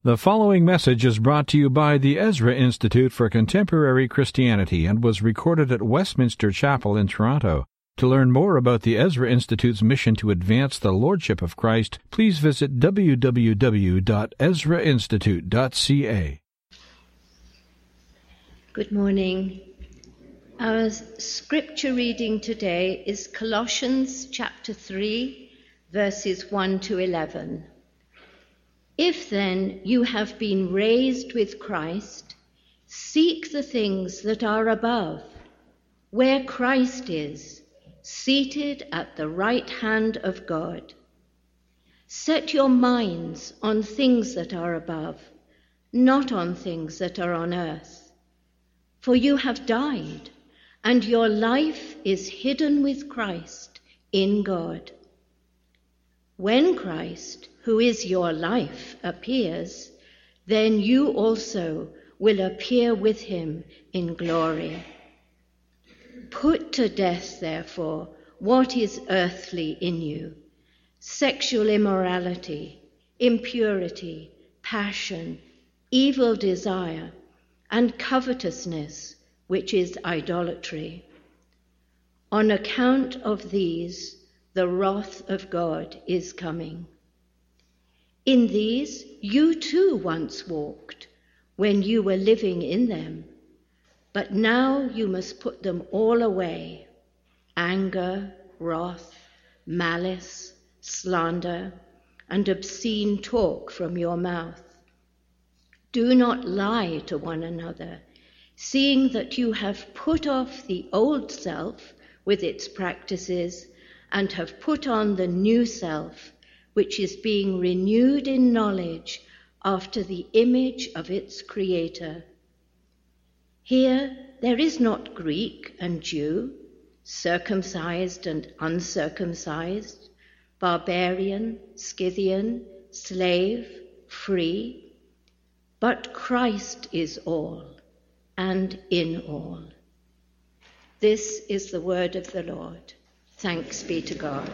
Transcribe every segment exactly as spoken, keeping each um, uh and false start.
The following message is brought to you by the Ezra Institute for Contemporary Christianity and was recorded at Westminster Chapel in Toronto. To learn more about the Ezra Institute's mission to advance the Lordship of Christ, please visit w w w dot ezra institute dot c a. Good morning. Our scripture reading today is Colossians chapter three, verses one to eleven. If then you have been raised with Christ, seek the things that are above, where Christ is, seated at the right hand of God. Set your minds on things that are above, not on things that are on earth. For you have died, and your life is hidden with Christ in God. When Christ, who is your life, appears, then you also will appear with him in glory. Put to death, therefore, what is earthly in you: sexual immorality, impurity, passion, evil desire, and covetousness, which is idolatry. On account of these, the wrath of God is coming. In these you too once walked, when you were living in them, but now you must put them all away: anger, wrath, malice, slander, and obscene talk from your mouth. Do not lie to one another, seeing that you have put off the old self with its practices and have put on the new self, which is being renewed in knowledge after the image of its creator. Here there is not Greek and Jew, circumcised and uncircumcised, barbarian, Scythian, slave, free, but Christ is all and in all. This is the word of the Lord. Thanks be to God.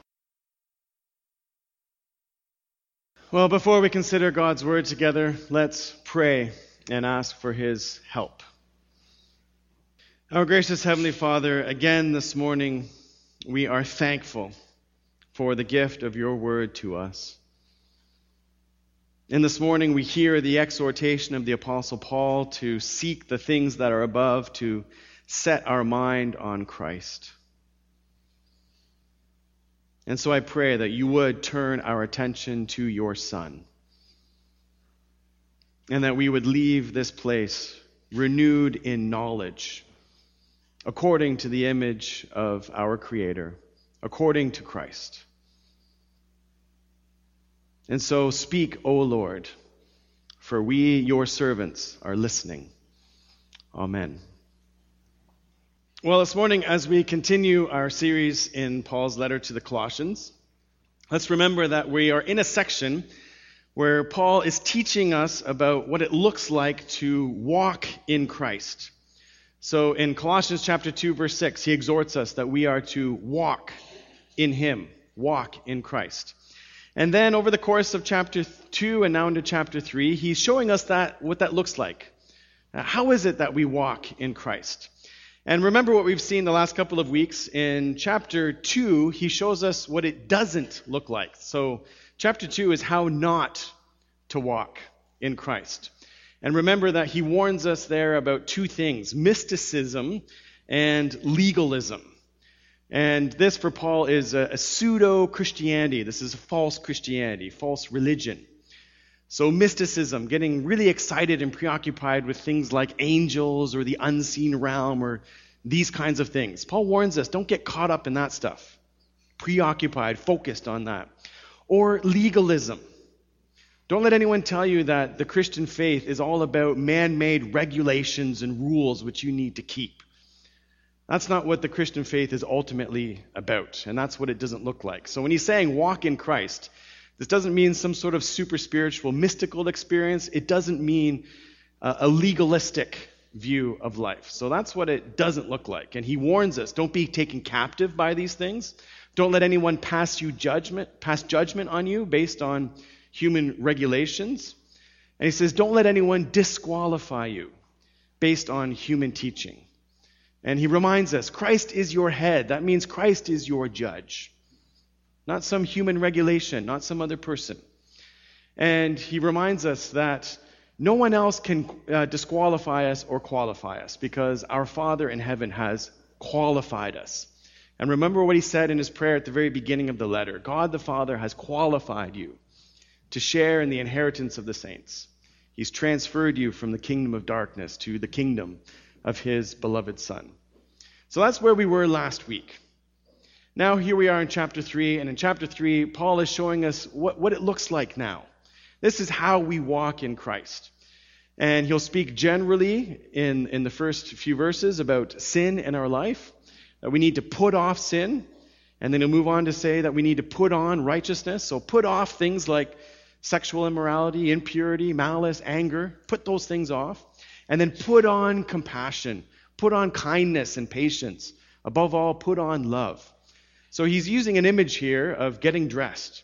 Well, before we consider God's word together, let's pray and ask for his help. Our gracious Heavenly Father, again this morning, we are thankful for the gift of your word to us. And this morning we hear the exhortation of the Apostle Paul to seek the things that are above, to set our mind on Christ. And so I pray that you would turn our attention to your Son, and that we would leave this place renewed in knowledge, according to the image of our Creator, according to Christ. And so speak, O Lord, for we, your servants, are listening. Amen. Well, this morning, as we continue our series in Paul's letter to the Colossians, let's remember that we are in a section where Paul is teaching us about what it looks like to walk in Christ. So in Colossians chapter two, verse six, he exhorts us that we are to walk in him, walk in Christ. And then over the course of chapter two and now into chapter three, he's showing us that what that looks like. How is it that we walk in Christ? And remember what we've seen the last couple of weeks. In chapter two, he shows us what it doesn't look like. So chapter two is how not to walk in Christ. And remember that he warns us there about two things: mysticism and legalism. And this for Paul is a, a pseudo-Christianity. This is a false Christianity, false religion. So mysticism, getting really excited and preoccupied with things like angels or the unseen realm or these kinds of things. Paul warns us, don't get caught up in that stuff. Preoccupied, focused on that. Or legalism. Don't let anyone tell you that the Christian faith is all about man-made regulations and rules which you need to keep. That's not what the Christian faith is ultimately about, and that's what it doesn't look like. So when he's saying walk in Christ, this doesn't mean some sort of super spiritual, mystical experience. It doesn't mean uh, a legalistic view of life. So that's what it doesn't look like. And he warns us, don't be taken captive by these things. Don't let anyone pass you judgment, pass judgment on you based on human regulations. And he says, don't let anyone disqualify you based on human teaching. And he reminds us, Christ is your head. That means Christ is your judge. Not some human regulation, not some other person. And he reminds us that no one else can uh, disqualify us or qualify us because our Father in heaven has qualified us. And remember what he said in his prayer at the very beginning of the letter. God the Father has qualified you to share in the inheritance of the saints. He's transferred you from the kingdom of darkness to the kingdom of his beloved Son. So that's where we were last week. Now here we are in chapter three, and in chapter three, Paul is showing us what, what it looks like now. This is how we walk in Christ. And he'll speak generally in, in the first few verses about sin in our life, that we need to put off sin, and then he'll move on to say that we need to put on righteousness. So put off things like sexual immorality, impurity, malice, anger. Put those things off. And then put on compassion. Put on kindness and patience. Above all, put on love. So he's using an image here of getting dressed.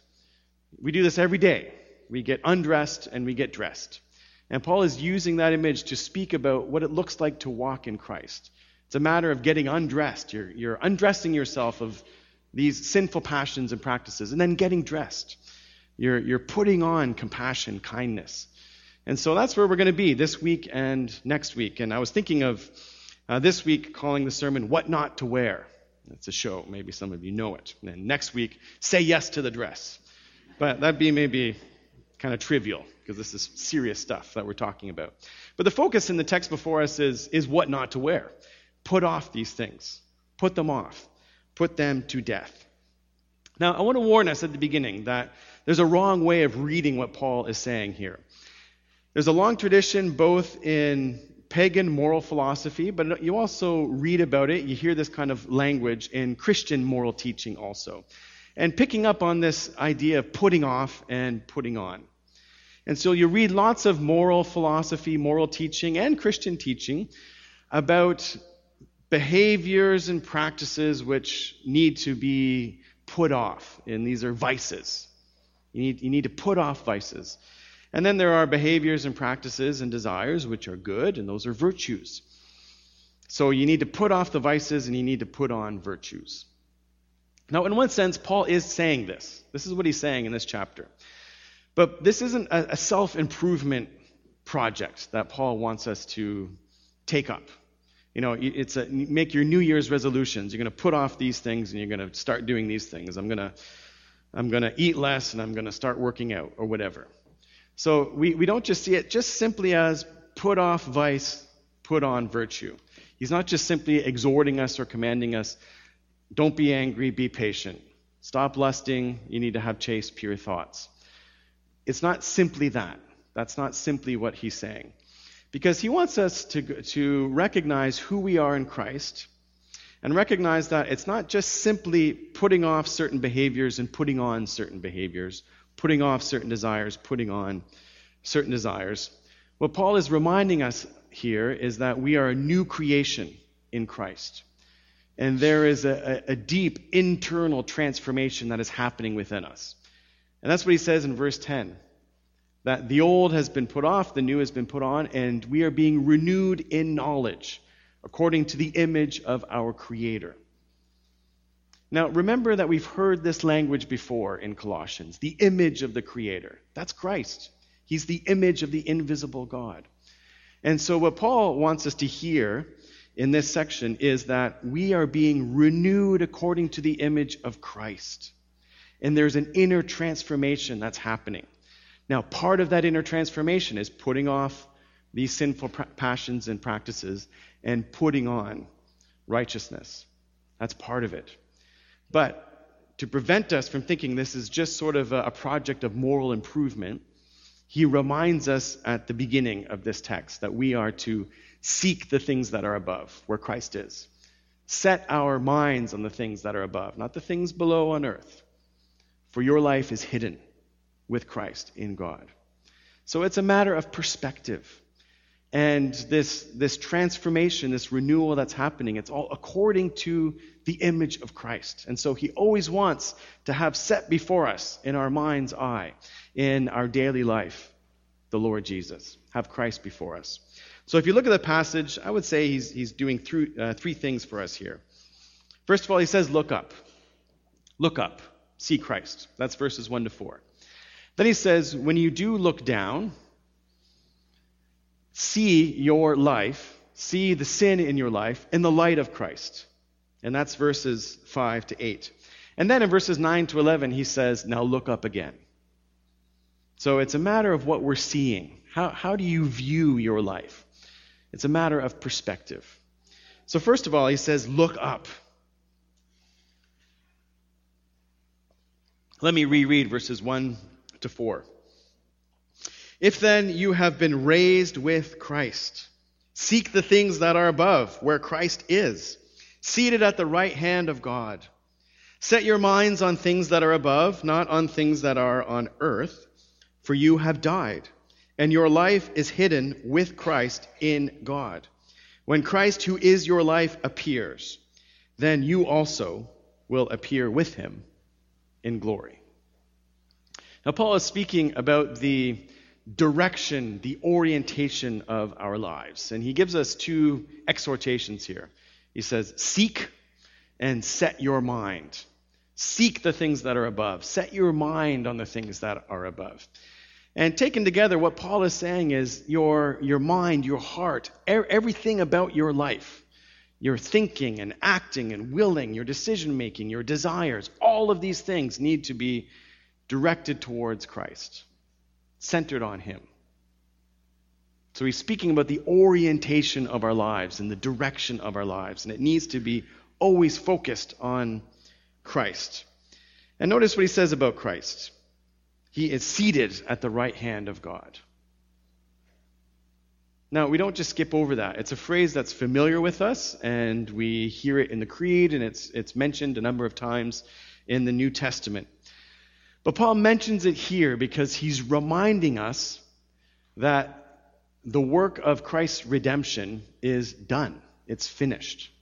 We do this every day. We get undressed and we get dressed. And Paul is using that image to speak about what it looks like to walk in Christ. It's a matter of getting undressed. You're, you're undressing yourself of these sinful passions and practices, and then getting dressed. You're, you're putting on compassion, kindness. And so that's where we're going to be this week and next week. And I was thinking of uh, this week calling the sermon, What Not to Wear. It's a show. Maybe some of you know it. And then next week, Say Yes to the Dress. But that'd be maybe kind of trivial, because this is serious stuff that we're talking about. But the focus in the text before us is, is what not to wear. Put off these things. Put them off. Put them to death. Now, I want to warn us at the beginning that there's a wrong way of reading what Paul is saying here. There's a long tradition both in pagan moral philosophy, but you also read about it, you hear this kind of language in Christian moral teaching also. And picking up on this idea of putting off and putting on. And so you read lots of moral philosophy, moral teaching, and Christian teaching about behaviors and practices which need to be put off. And these are vices. You need, you need to put off vices. And then there are behaviors and practices and desires which are good, and those are virtues. So you need to put off the vices and you need to put on virtues. Now, in one sense, Paul is saying this. This is what he's saying in this chapter. But this isn't a, a self-improvement project that Paul wants us to take up. You know, it's a make your New Year's resolutions. You're going to put off these things and you're going to start doing these things. I'm going to I'm going to eat less and I'm going to start working out or whatever. So we, we don't just see it just simply as put off vice, put on virtue. He's not just simply exhorting us or commanding us, don't be angry, be patient. Stop lusting, you need to have chaste, pure thoughts. It's not simply that. That's not simply what he's saying. Because he wants us to, to recognize who we are in Christ and recognize that it's not just simply putting off certain behaviors and putting on certain behaviors, putting off certain desires, putting on certain desires. What Paul is reminding us here is that we are a new creation in Christ. And there is a, a, a deep internal transformation that is happening within us. And that's what he says in verse ten. That the old has been put off, the new has been put on, and we are being renewed in knowledge according to the image of our Creator. Now, remember that we've heard this language before in Colossians, the image of the Creator. That's Christ. He's the image of the invisible God. And so what Paul wants us to hear in this section is that we are being renewed according to the image of Christ. And there's an inner transformation that's happening. Now, part of that inner transformation is putting off these sinful passions and practices and putting on righteousness. That's part of it. But to prevent us from thinking this is just sort of a project of moral improvement, he reminds us at the beginning of this text that we are to seek the things that are above, where Christ is. Set our minds on the things that are above, not the things below on earth. For your life is hidden with Christ in God. So it's a matter of perspective. And this, this transformation, this renewal that's happening, it's all according to the image of Christ. And so he always wants to have set before us in our mind's eye, in our daily life, the Lord Jesus, have Christ before us. So if you look at the passage, I would say he's, he's doing through, uh, three things for us here. First of all, he says, look up. Look up. See Christ. That's verses one to four. Then he says, when you do look down, see your life, see the sin in your life in the light of Christ. And that's verses five to eight. And then in verses nine to eleven, he says, now look up again. So it's a matter of what we're seeing. How, how do you view your life? It's a matter of perspective. So first of all, he says, look up. Let me reread verses one to four. If then you have been raised with Christ, seek the things that are above, where Christ is, seated at the right hand of God. Set your minds on things that are above, not on things that are on earth, for you have died, and your life is hidden with Christ in God. When Christ, who is your life, appears, then you also will appear with him in glory. Now, Paul is speaking about the direction, the orientation of our lives. And he gives us two exhortations here. He says, seek and set your mind. Seek the things that are above. Set your mind on the things that are above. And taken together, what Paul is saying is your, your mind, your heart, er- everything about your life, your thinking and acting and willing, your decision-making, your desires, all of these things need to be directed towards Christ, centered on him. So he's speaking about the orientation of our lives and the direction of our lives, and it needs to be always focused on Christ. And notice what he says about Christ. He is seated at the right hand of God. Now, we don't just skip over that. It's a phrase that's familiar with us, and we hear it in the Creed, and it's it's mentioned a number of times in the New Testament. But Paul mentions it here because he's reminding us that the work of Christ's redemption is done. It's finished.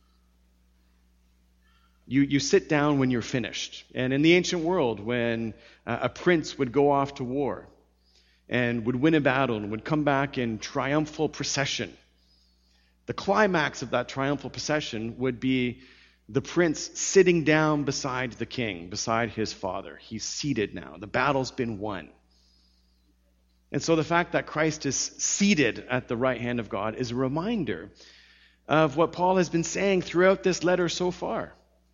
You, you sit down when you're finished. And in the ancient world, when uh, a prince would go off to war and would win a battle and would come back in triumphal procession, the climax of that triumphal procession would be the prince sitting down beside the king, beside his father. He's seated now. The battle's been won. And so the fact that Christ is seated at the right hand of God is a reminder of what Paul has been saying throughout this letter so far.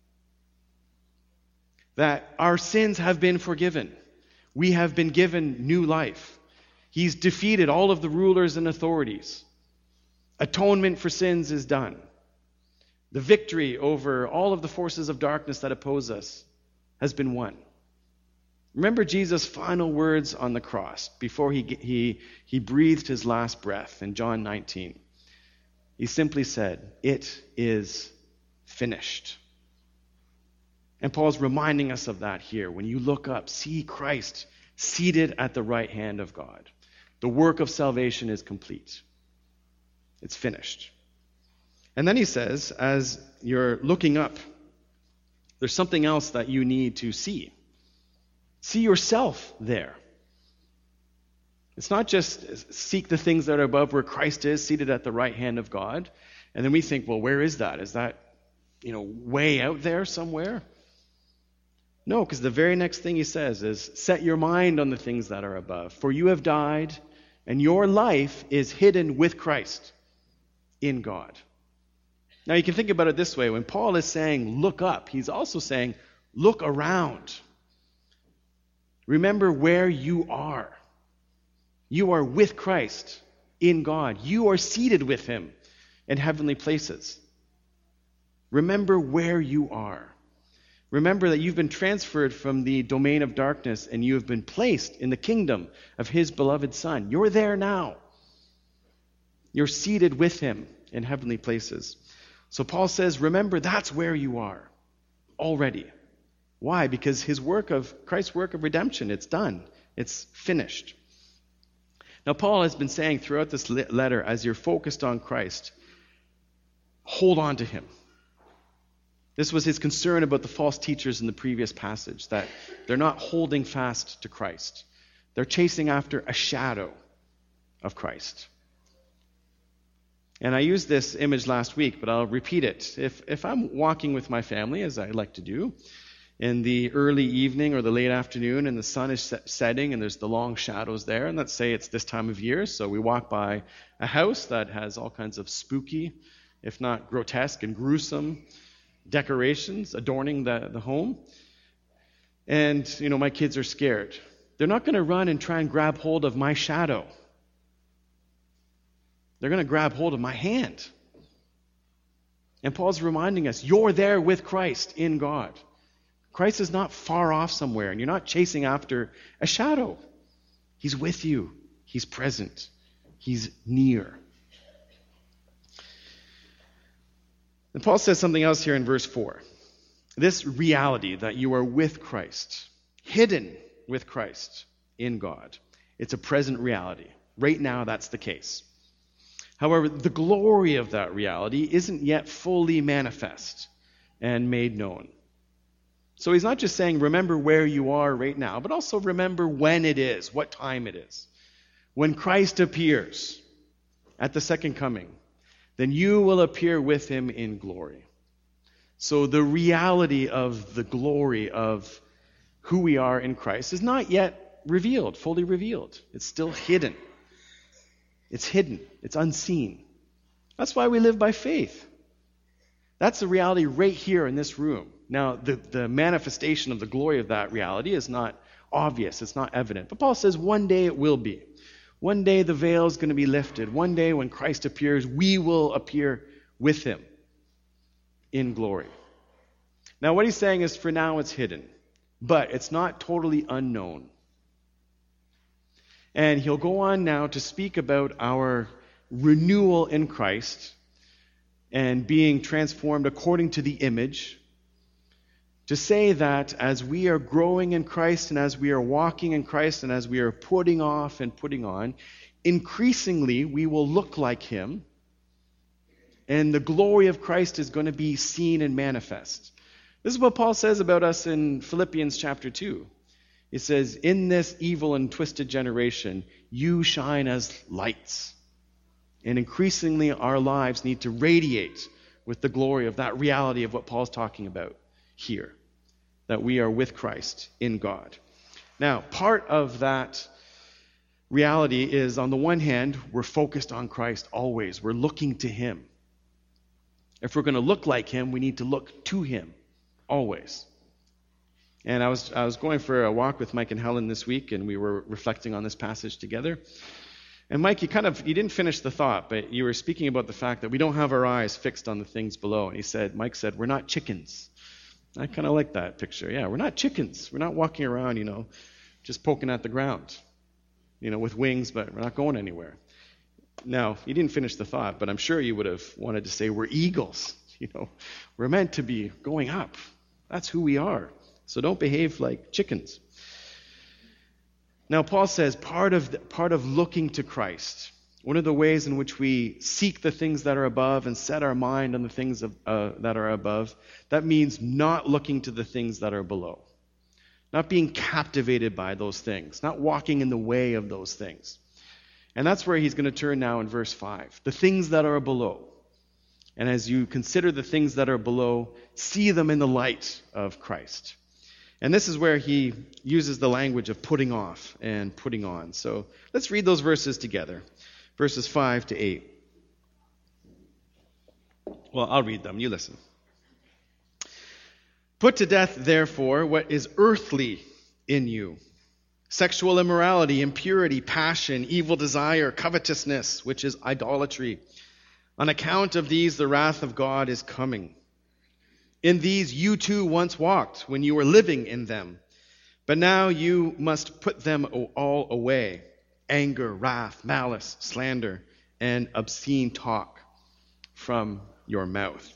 That our sins have been forgiven. We have been given new life. He's defeated all of the rulers and authorities. Atonement for sins is done. The victory over all of the forces of darkness that oppose us has been won. Remember Jesus' final words on the cross before he, he, he breathed his last breath in John nineteen. He simply said, "It is finished." And Paul's reminding us of that here. When you look up, see Christ seated at the right hand of God. The work of salvation is complete. It's finished. And then he says, as you're looking up, there's something else that you need to see. See yourself there. It's not just seek the things that are above where Christ is, seated at the right hand of God. And then we think, well, where is that? Is that, you know, way out there somewhere? No, because the very next thing he says is, set your mind on the things that are above. For you have died, and your life is hidden with Christ in God. Now you can think about it this way. When Paul is saying, look up, he's also saying, look around. Remember where you are. You are with Christ in God. You are seated with him in heavenly places. Remember where you are. Remember that you've been transferred from the domain of darkness and you have been placed in the kingdom of his beloved Son. You're there now. You're seated with him in heavenly places. So Paul says, remember, that's where you are already. Why? Because his work of, Christ's work of redemption, it's done. It's finished. Now, Paul has been saying throughout this letter, as you're focused on Christ, hold on to him. This was his concern about the false teachers in the previous passage, that they're not holding fast to Christ. They're chasing after a shadow of Christ. And I used this image last week, but I'll repeat it. If, if I'm walking with my family, as I like to do, in the early evening or the late afternoon, and the sun is set, setting, and there's the long shadows there, and let's say it's this time of year, so we walk by a house that has all kinds of spooky, if not grotesque and gruesome decorations adorning the, the home. And, you know, my kids are scared. They're not going to run and try and grab hold of my shadow. They're going to grab hold of my hand. And Paul's reminding us, you're there with Christ in God. Christ is not far off somewhere, and you're not chasing after a shadow. He's with you. He's present. He's near. And Paul says something else here in verse four. This reality that you are with Christ, hidden with Christ in God. It's a present reality. Right now, that's the case. However, the glory of that reality isn't yet fully manifest and made known. So he's not just saying, remember where you are right now, but also remember when it is, what time it is. When Christ appears at the second coming, then you will appear with him in glory. So the reality of the glory of who we are in Christ is not yet revealed, fully revealed. It's still hidden. It's hidden. It's unseen. That's why we live by faith. That's the reality right here in this room. Now, the, the manifestation of the glory of that reality is not obvious. It's not evident. But Paul says one day it will be. One day the veil is going to be lifted. One day when Christ appears, we will appear with him in glory. Now, what he's saying is for now it's hidden, but it's not totally unknown. And he'll go on now to speak about our renewal in Christ and being transformed according to the image, to say that as we are growing in Christ and as we are walking in Christ and as we are putting off and putting on, increasingly we will look like him, and the glory of Christ is going to be seen and manifest. This is what Paul says about us in Philippians chapter two. It says, in this evil and twisted generation, you shine as lights. And increasingly our lives need to radiate with the glory of that reality of what Paul's talking about here, that we are with Christ in God. Now, part of that reality is, on the one hand, we're focused on Christ always. We're looking to him. If we're going to look like him, we need to look to him always. And I was I was going for a walk with Mike and Helen this week, and we were reflecting on this passage together. And Mike, you kind of, you didn't finish the thought, but you were speaking about the fact that we don't have our eyes fixed on the things below. And he said, Mike said, we're not chickens. I kind of like that picture. Yeah, we're not chickens. We're not walking around, you know, just poking at the ground, you know, with wings, but we're not going anywhere. Now, you didn't finish the thought, but I'm sure you would have wanted to say we're eagles. You know, we're meant to be going up. That's who we are. So don't behave like chickens. Now, Paul says part of the, part of looking to Christ, one of the ways in which we seek the things that are above and set our mind on the things of, uh, that are above, that means not looking to the things that are below. Not being captivated by those things. Not walking in the way of those things. And that's where he's going to turn now in verse five. The things that are below. And as you consider the things that are below, see them in the light of Christ. And this is where he uses the language of putting off and putting on. So let's read those verses together. Verses five to eight. Well, I'll read them. You listen. Put to death, therefore, what is earthly in you. Sexual immorality, impurity, passion, evil desire, covetousness, which is idolatry. On account of these, the wrath of God is coming. In these you too once walked when you were living in them. But now you must put them all away. Anger, wrath, malice, slander, and obscene talk from your mouth.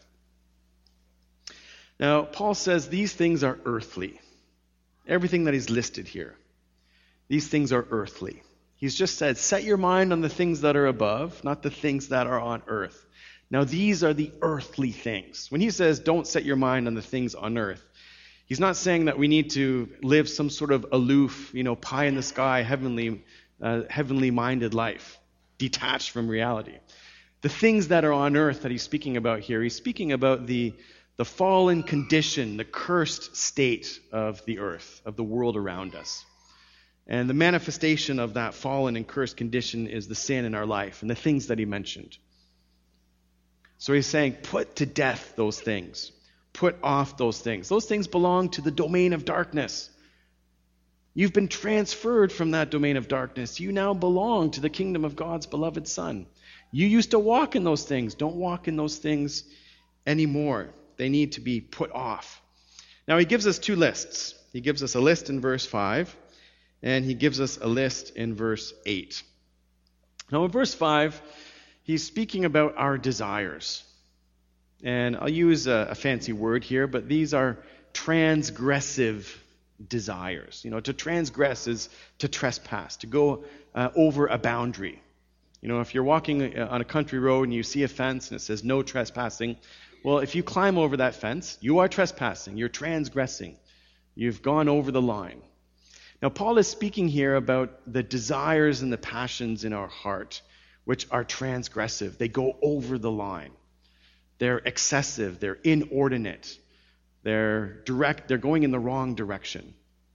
Now, Paul says these things are earthly. Everything that is listed here. These things are earthly. He's just said, set your mind on the things that are above, not the things that are on earth. Now, these are the earthly things. When he says, don't set your mind on the things on earth, he's not saying that we need to live some sort of aloof, you know, pie in the sky, heavenly, uh, heavenly-minded life. detached from reality. The things that are on earth that he's speaking about here, he's speaking about the, the fallen condition, the cursed state of the earth, of the world around us. And the manifestation of that fallen and cursed condition is the sin in our life and the things that he mentioned. So he's saying, put to death those things. Put off those things. Those things belong to the domain of darkness. You've been transferred from that domain of darkness. You now belong to the kingdom of God's beloved Son. You used to walk in those things. Don't walk in those things anymore. They need to be put off. Now he gives us two lists. He gives us a list in verse five, and he gives us a list in verse eight. Now in verse five, he's speaking about our desires. And I'll use a, a fancy word here, but these are transgressive desires. You know, to transgress is to trespass, to go uh, over a boundary. You know, if you're walking on a country road and you see a fence and it says no trespassing, well, if you climb over that fence, you are trespassing, you're transgressing. You've gone over the line. Now, Paul is speaking here about the desires and the passions in our heart, which are transgressive. They go over the line. They're excessive, they're inordinate. They're direct, they're going in the wrong direction.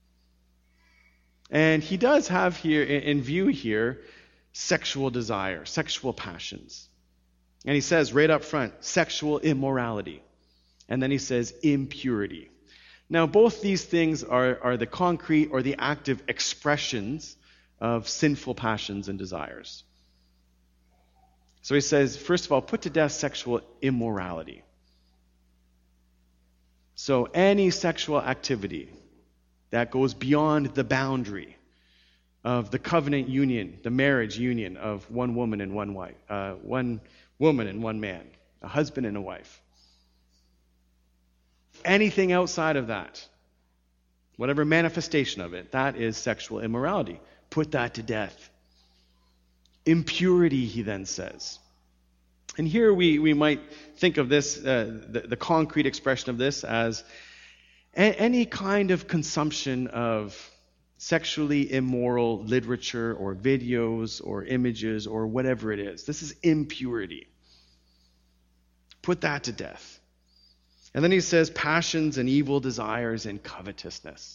And he does have here in view here sexual desire, sexual passions. And he says right up front, sexual immorality. And then he says impurity. Now, both these things are, are the concrete or the active expressions of sinful passions and desires. So he says, first of all, put to death sexual immorality. So any sexual activity that goes beyond the boundary of the covenant union, the marriage union of one woman and one wife, uh, one woman and one man, a husband and a wife. Anything outside of that, whatever manifestation of it, that is sexual immorality. Put that to death. Impurity, he then says. And here we, we might think of this, uh, the, the concrete expression of this as a, any kind of consumption of sexually immoral literature or videos or images or whatever it is. This is impurity. Put that to death. And then he says passions and evil desires and covetousness.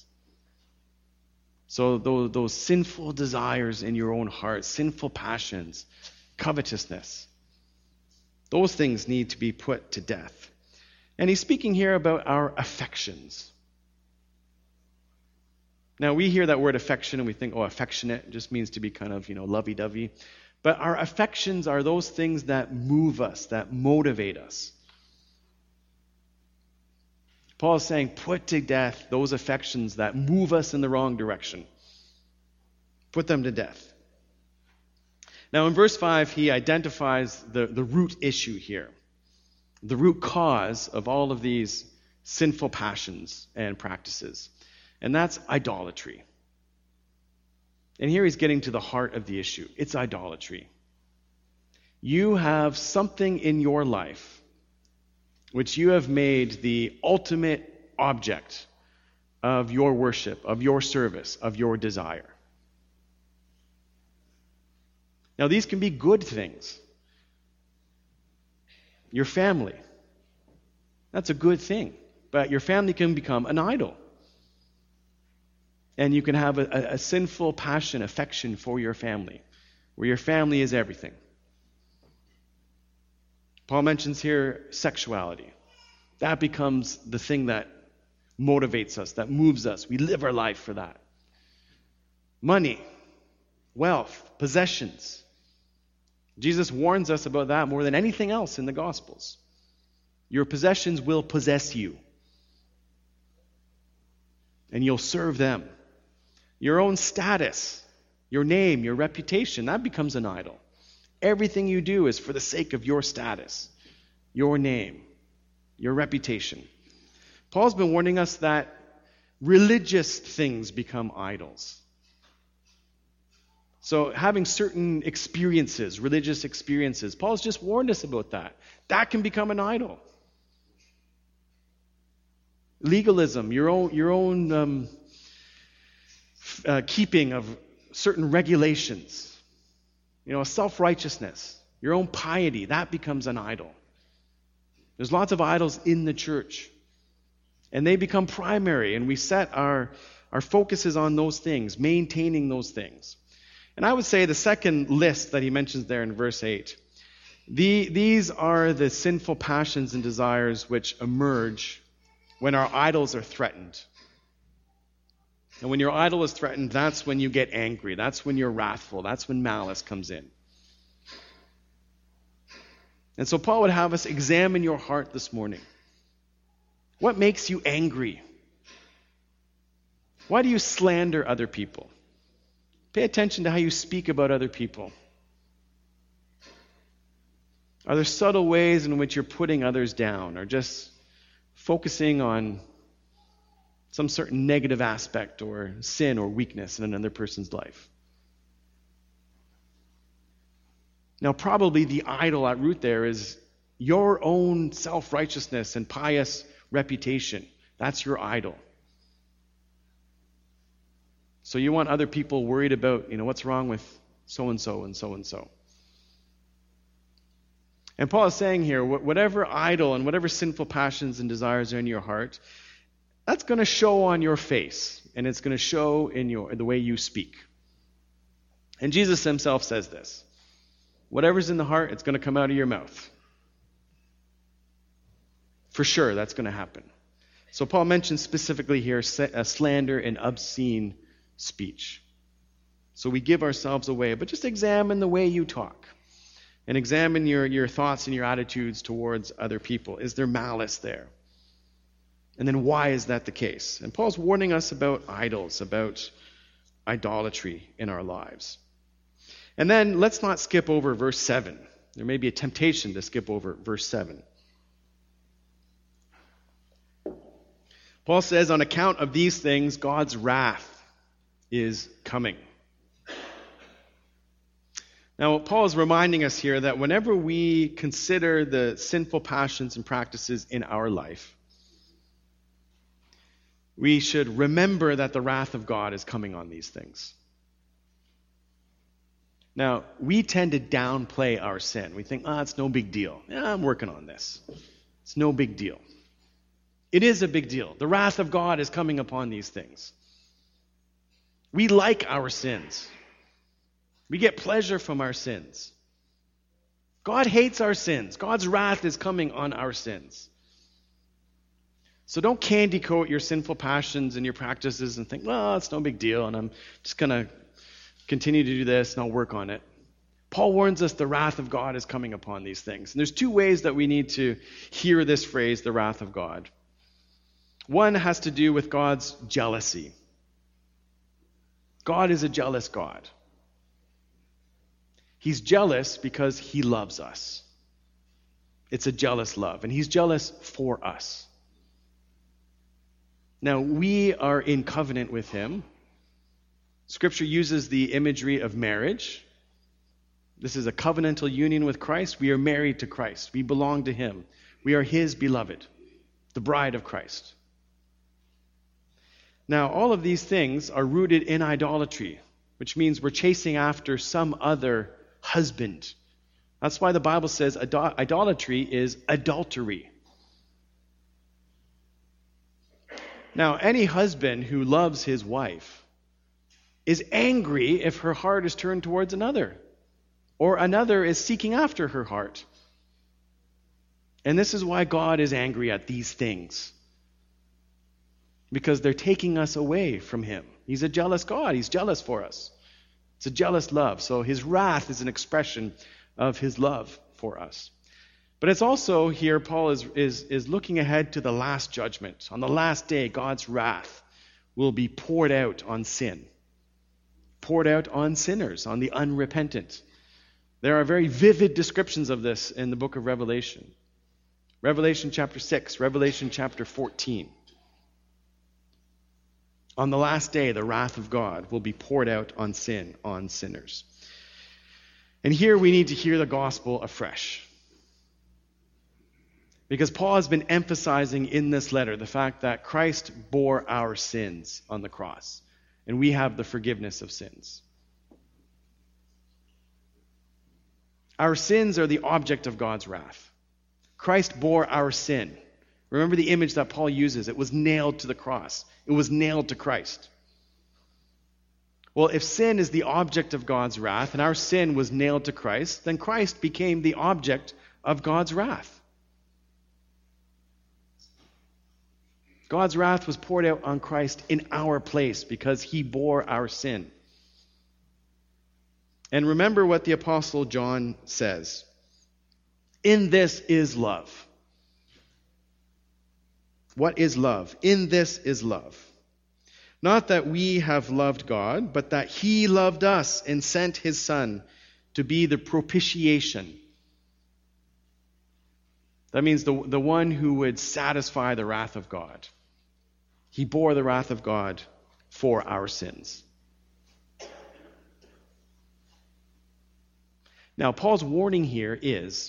So those, those sinful desires in your own heart, sinful passions, covetousness, those things need to be put to death. And he's speaking here about our affections. Now, we hear that word affection and we think, oh, affectionate just means to be kind of, you know, lovey-dovey. But our affections are those things that move us, that motivate us. Paul is saying, put to death those affections that move us in the wrong direction. Put them to death. Now, in verse five, he identifies the, the root issue here, the root cause of all of these sinful passions and practices, and that's idolatry. And here he's getting to the heart of the issue. It's idolatry. You have something in your life which you have made the ultimate object of your worship, of your service, of your desire. Now, these can be good things. Your family, that's a good thing. But your family can become an idol. And you can have a, a, a sinful passion, affection for your family, where your family is everything. Paul mentions here sexuality. That becomes the thing that motivates us, that moves us. We live our life for that. Money, wealth, possessions. Jesus warns us about that more than anything else in the Gospels. Your possessions will possess you. And you'll serve them. Your own status, your name, your reputation, that becomes an idol. Everything you do is for the sake of your status, your name, your reputation. Paul's been warning us that religious things become idols. So having certain experiences, religious experiences, Paul's just warned us about that. That can become an idol. Legalism, your own, your own um, uh, keeping of certain regulations. You know, self-righteousness, your own piety, that becomes an idol. There's lots of idols in the church. And they become primary, and we set our, our focuses on those things, maintaining those things. And I would say the second list that he mentions there in verse eight, the, these are the sinful passions and desires which emerge when our idols are threatened. And when your idol is threatened, that's when you get angry. That's when you're wrathful. That's when malice comes in. And so Paul would have us examine your heart this morning. What makes you angry? Why do you slander other people? Pay attention to how you speak about other people. Are there subtle ways in which you're putting others down or just focusing on some certain negative aspect or sin or weakness in another person's life? Now, probably the idol at root there is your own self-righteousness and pious reputation. That's your idol. So you want other people worried about, you know, what's wrong with so-and-so and so-and-so. And Paul is saying here, whatever idol and whatever sinful passions and desires are in your heart, that's going to show on your face, and it's going to show in your the way you speak. And Jesus himself says this. Whatever's in the heart, it's going to come out of your mouth. For sure, that's going to happen. So Paul mentions specifically here slander and obscene speech. So we give ourselves away, but just examine the way you talk. And examine your, your thoughts and your attitudes towards other people. Is there malice there? And then why is that the case? And Paul's warning us about idols, about idolatry in our lives. And then let's not skip over verse seven. There may be a temptation to skip over verse seven. Paul says, on account of these things, God's wrath is coming. Now, Paul is reminding us here that whenever we consider the sinful passions and practices in our life, we should remember that the wrath of God is coming on these things. Now, we tend to downplay our sin. We think, ah, oh, it's no big deal. Yeah, I'm working on this. It's no big deal. It is a big deal. The wrath of God is coming upon these things. We like our sins. We get pleasure from our sins. God hates our sins. God's wrath is coming on our sins. So don't candy coat your sinful passions and your practices and think, well, it's no big deal, and I'm just going to continue to do this and I'll work on it. Paul warns us the wrath of God is coming upon these things. And there's two ways that we need to hear this phrase, the wrath of God. One has to do with God's jealousy. God is a jealous God. He's jealous because he loves us. It's a jealous love, and he's jealous for us. Now, we are in covenant with him. Scripture uses the imagery of marriage. This is a covenantal union with Christ. We are married to Christ. We belong to him. We are his beloved, the bride of Christ. Now, all of these things are rooted in idolatry, which means we're chasing after some other husband. That's why the Bible says idol- idolatry is adultery. Now, any husband who loves his wife is angry if her heart is turned towards another, or another is seeking after her heart. And this is why God is angry at these things, because they're taking us away from him. He's a jealous God. He's jealous for us. It's a jealous love. So his wrath is an expression of his love for us. But it's also here, Paul is, is, is looking ahead to the last judgment. On the last day, God's wrath will be poured out on sin. Poured out on sinners, on the unrepentant. There are very vivid descriptions of this in the book of Revelation. Revelation chapter six, Revelation chapter fourteen. On the last day, the wrath of God will be poured out on sin, on sinners. And here we need to hear the gospel afresh. Because Paul has been emphasizing in this letter the fact that Christ bore our sins on the cross, and we have the forgiveness of sins. Our sins are the object of God's wrath. Christ bore our sin. Remember the image that Paul uses. It was nailed to the cross. It was nailed to Christ. Well, if sin is the object of God's wrath and our sin was nailed to Christ, then Christ became the object of God's wrath. God's wrath was poured out on Christ in our place because he bore our sin. And remember what the Apostle John says. In this is love. What is love? In this is love. Not that we have loved God, but that he loved us and sent his Son to be the propitiation. That means the, the one who would satisfy the wrath of God. He bore the wrath of God for our sins. Now, Paul's warning here is,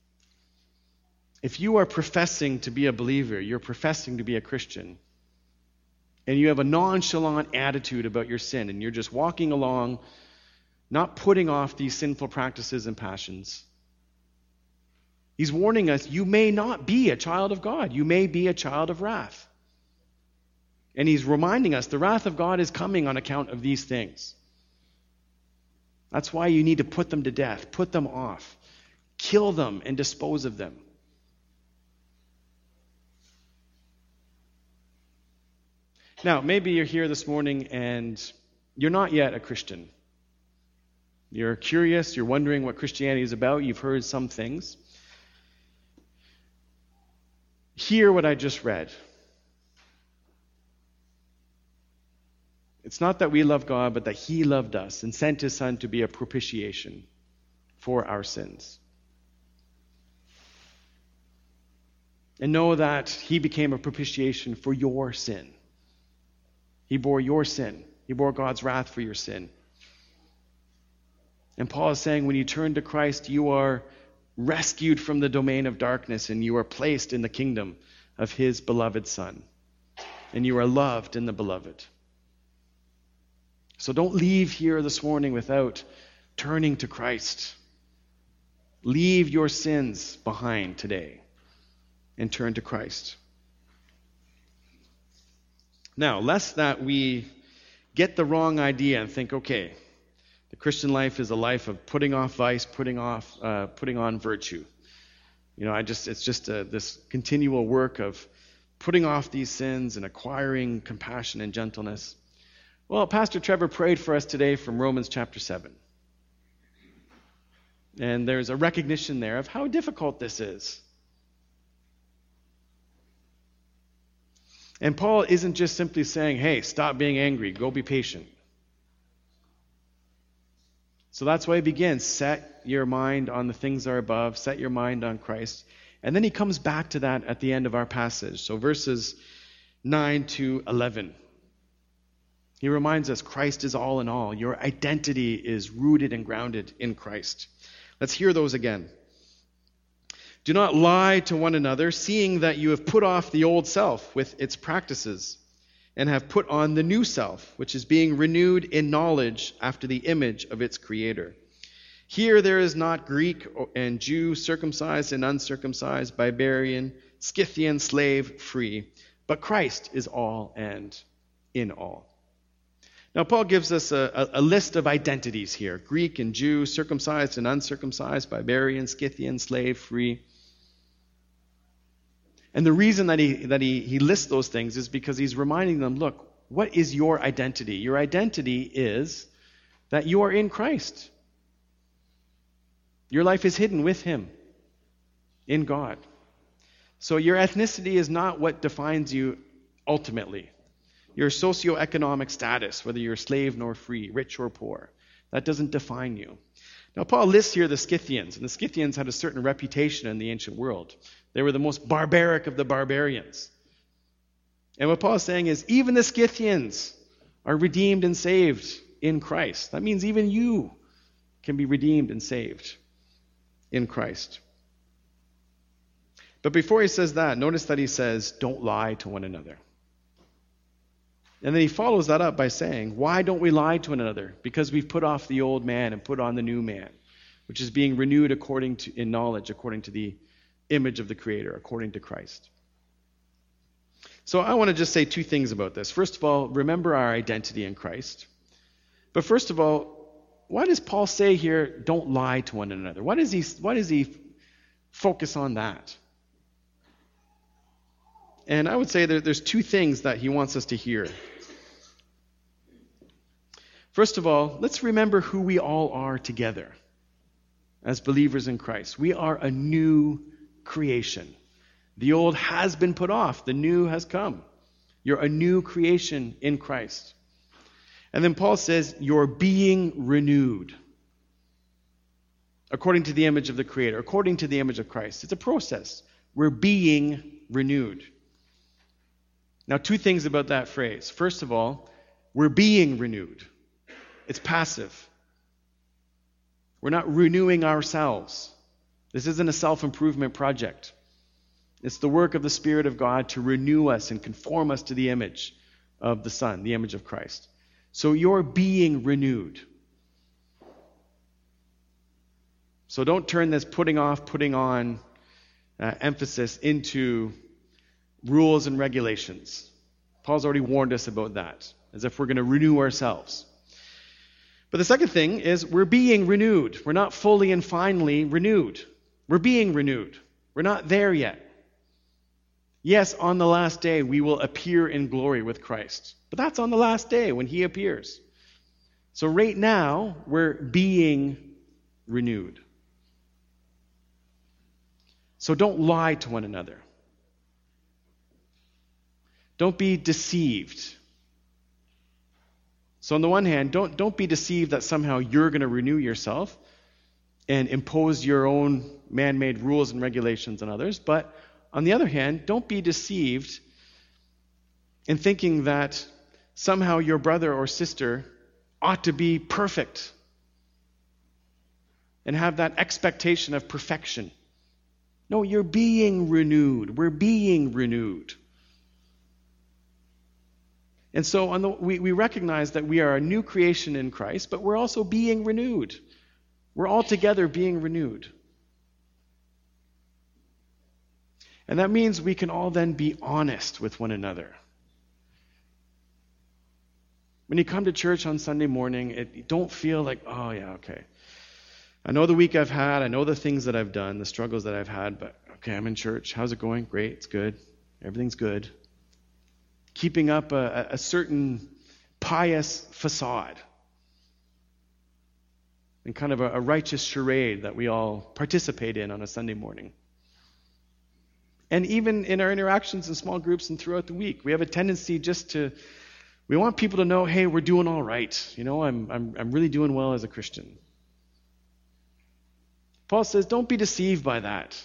if you are professing to be a believer, you're professing to be a Christian, and you have a nonchalant attitude about your sin, and you're just walking along, not putting off these sinful practices and passions, he's warning us, you may not be a child of God. You may be a child of wrath. And he's reminding us the wrath of God is coming on account of these things. That's why you need to put them to death, put them off, kill them and dispose of them. Now, maybe you're here this morning and you're not yet a Christian. You're curious, you're wondering what Christianity is about, you've heard some things. Hear what I just read. It's not that we love God, but that he loved us and sent his Son to be a propitiation for our sins. And know that he became a propitiation for your sin. He bore your sin. He bore God's wrath for your sin. And Paul is saying when you turn to Christ, you are rescued from the domain of darkness and you are placed in the kingdom of his beloved Son. And you are loved in the beloved. So don't leave here this morning without turning to Christ. Leave your sins behind today and turn to Christ. Now, lest that we get the wrong idea and think, okay, the Christian life is a life of putting off vice, putting off, uh, putting on virtue. You know, I just it's just a, this continual work of putting off these sins and acquiring compassion and gentleness. Well, Pastor Trevor prayed for us today from Romans chapter seven. And there's a recognition there of how difficult this is. And Paul isn't just simply saying, hey, stop being angry, go be patient. So that's why he begins, set your mind on the things that are above, set your mind on Christ. And then he comes back to that at the end of our passage. So verses nine to eleven. He reminds us Christ is all in all. Your identity is rooted and grounded in Christ. Let's hear those again. Do not lie to one another, seeing that you have put off the old self with its practices, and have put on the new self, which is being renewed in knowledge after the image of its creator. Here there is not Greek and Jew, circumcised and uncircumcised, barbarian, Scythian, slave, free, but Christ is all and in all. Now, Paul gives us a, a, a list of identities here. Greek and Jew, circumcised and uncircumcised, barbarian, Scythian, slave, free. And the reason that he that he, he lists those things is because he's reminding them, look, what is your identity? Your identity is that you are in Christ. Your life is hidden with him in God. So your ethnicity is not what defines you ultimately. Your socioeconomic status, whether you're slave nor free, rich or poor, that doesn't define you. Now, Paul lists here the Scythians, and the Scythians had a certain reputation in the ancient world. They were the most barbaric of the barbarians. And what Paul is saying is, even the Scythians are redeemed and saved in Christ. That means even you can be redeemed and saved in Christ. But before he says that, notice that he says, don't lie to one another. And then he follows that up by saying, why don't we lie to one another? Because we've put off the old man and put on the new man. which is being renewed according to in knowledge, according to the image of the Creator, according to Christ. So I want to just say two things about this. First of all, remember our identity in Christ. But first of all, why does Paul say here, don't lie to one another? Why does he, why does he focus on that? And I would say that there's two things that he wants us to hear. First of all, let's remember who we all are together as believers in Christ. We are a new creation. The old has been put off. The new has come. You're a new creation in Christ. And then Paul says, you're being renewed according to the image of the Creator, according to the image of Christ. It's a process. We're being renewed. Now, two things about that phrase. First of all, we're being renewed. It's passive. We're not renewing ourselves. This isn't a self-improvement project. It's the work of the Spirit of God to renew us and conform us to the image of the Son, the image of Christ. So you're being renewed. So don't turn this putting off, putting on uh, emphasis into rules and regulations. Paul's already warned us about that, as if we're going to renew ourselves. But the second thing is we're being renewed. We're not fully and finally renewed. We're being renewed. We're not there yet. Yes, on the last day we will appear in glory with Christ. But that's on the last day when he appears. So right now, we're being renewed. So don't lie to one another. Don't be deceived. So on the one hand, don't, don't be deceived that somehow you're going to renew yourself and impose your own man-made rules and regulations on others. But on the other hand, don't be deceived in thinking that somehow your brother or sister ought to be perfect and have that expectation of perfection. No, you're being renewed. We're being renewed. And so on the, we, we recognize that we are a new creation in Christ, but we're also being renewed. We're all together being renewed. And that means we can all then be honest with one another. When you come to church on Sunday morning, it, you don't feel like, oh yeah, okay. I know the week I've had, I know the things that I've done, the struggles that I've had, but okay, I'm in church. How's it going? Great, it's good. Everything's good. Keeping up a, a certain pious facade and kind of a, a righteous charade that we all participate in on a Sunday morning. And even in our interactions in small groups and throughout the week, we have a tendency just to, we want people to know, hey, we're doing all right. You know, I'm, I'm, I'm really doing well as a Christian. Paul says, don't be deceived by that.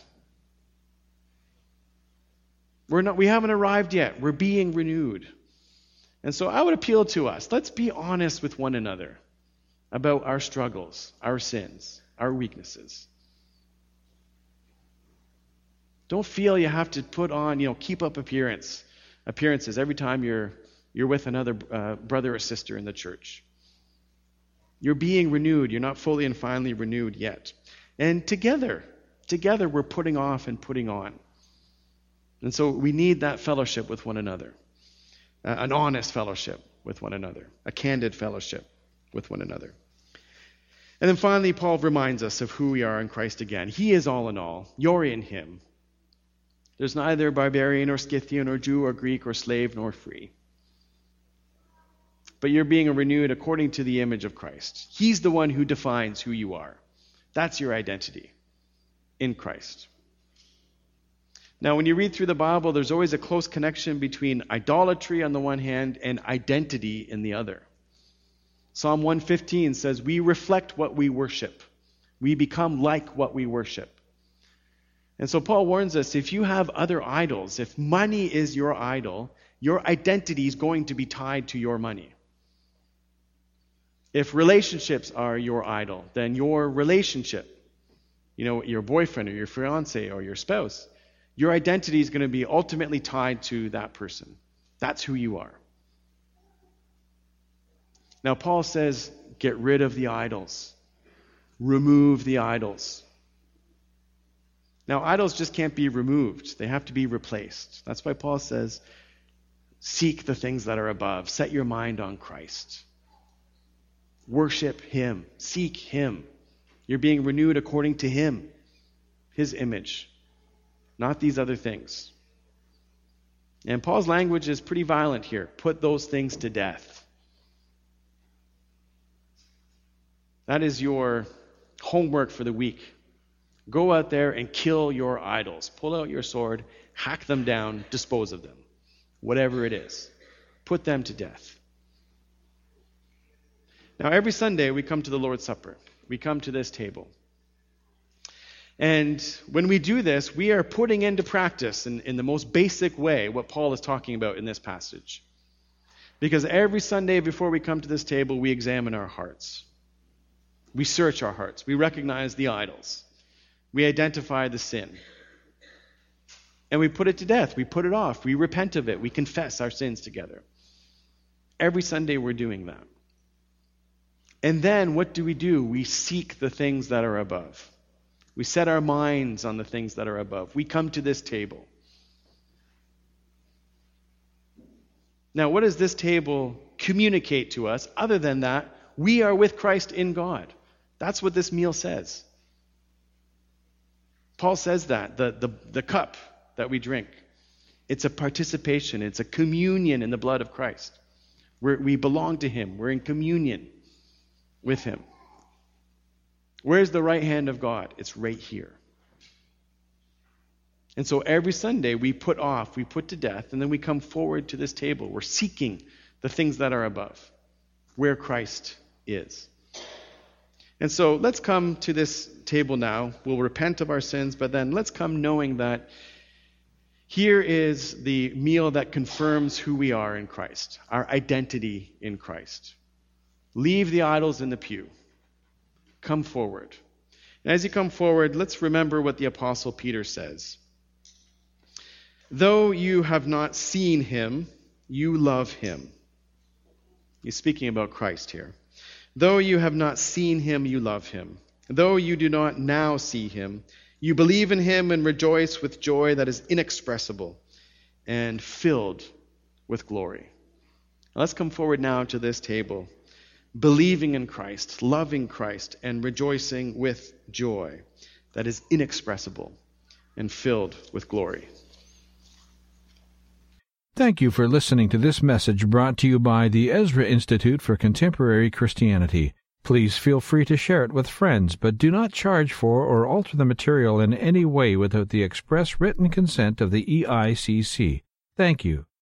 We're not, we haven't arrived yet. We're being renewed. And so I would appeal to us, let's be honest with one another about our struggles, our sins, our weaknesses. Don't feel you have to put on, you know, keep up appearance, appearances every time you're you're with another uh, brother or sister in the church. You're being renewed. You're not fully and finally renewed yet. And together, together we're putting off and putting on. And so we need that fellowship with one another, uh, an honest fellowship with one another, a candid fellowship with one another. And then finally, Paul reminds us of who we are in Christ again. He is all in all. You're in him. There's neither barbarian or Scythian or Jew or Greek or slave nor free. But you're being renewed according to the image of Christ. He's the one who defines who you are. That's your identity in Christ. Now, when you read through the Bible, there's always a close connection between idolatry on the one hand and identity in the other. Psalm one fifteen says, we reflect what we worship. We become like what we worship. And so Paul warns us, if you have other idols, if money is your idol, your identity is going to be tied to your money. If relationships are your idol, then your relationship, you know, your boyfriend or your fiance or your spouse, your identity is going to be ultimately tied to that person. That's who you are. Now, Paul says, get rid of the idols. remove the idols. Now, idols just can't be removed. They have to be replaced. That's why Paul says, seek the things that are above. Set your mind on Christ. Worship him. Seek him. You're being renewed according to him, his image, not these other things. And Paul's language is pretty violent here. Put those things to death. That is your homework for the week. Go out there and kill your idols. Pull out your sword, hack them down, dispose of them. Whatever it is. Put them to death. Now, every Sunday we come to the Lord's Supper. We come to this table. And when we do this, we are putting into practice in, in the most basic way what Paul is talking about in this passage. Because every Sunday before we come to this table, we examine our hearts. We search our hearts. We recognize the idols. We identify the sin. And we put it to death. We put it off. We repent of it. We confess our sins together. Every Sunday we're doing that. And then what do we do? We seek the things that are above. We set our minds on the things that are above. We come to this table. Now, what does this table communicate to us other than that we are with Christ in God? That's what this meal says. Paul says that, the, the, the cup that we drink, it's a participation, it's a communion in the blood of Christ. We're, we belong to him. We're in communion with him. Where's the right hand of God? It's right here. And so every Sunday we put off, we put to death, and then we come forward to this table. We're seeking the things that are above, where Christ is. And so let's come to this table now. We'll repent of our sins, but then let's come knowing that here is the meal that confirms who we are in Christ, our identity in Christ. Leave the idols in the pew. Come forward. And as you come forward, let's remember what the Apostle Peter says. Though you have not seen him, you love him. He's speaking about Christ here. Though you have not seen him, you love him. Though you do not now see him, you believe in him and rejoice with joy that is inexpressible and filled with glory. Now let's come forward now to this table, believing in Christ, loving Christ, and rejoicing with joy that is inexpressible and filled with glory. Thank you for listening to this message brought to you by the Ezra Institute for Contemporary Christianity. Please feel free to share it with friends, but do not charge for or alter the material in any way without the express written consent of the E I C C. Thank you.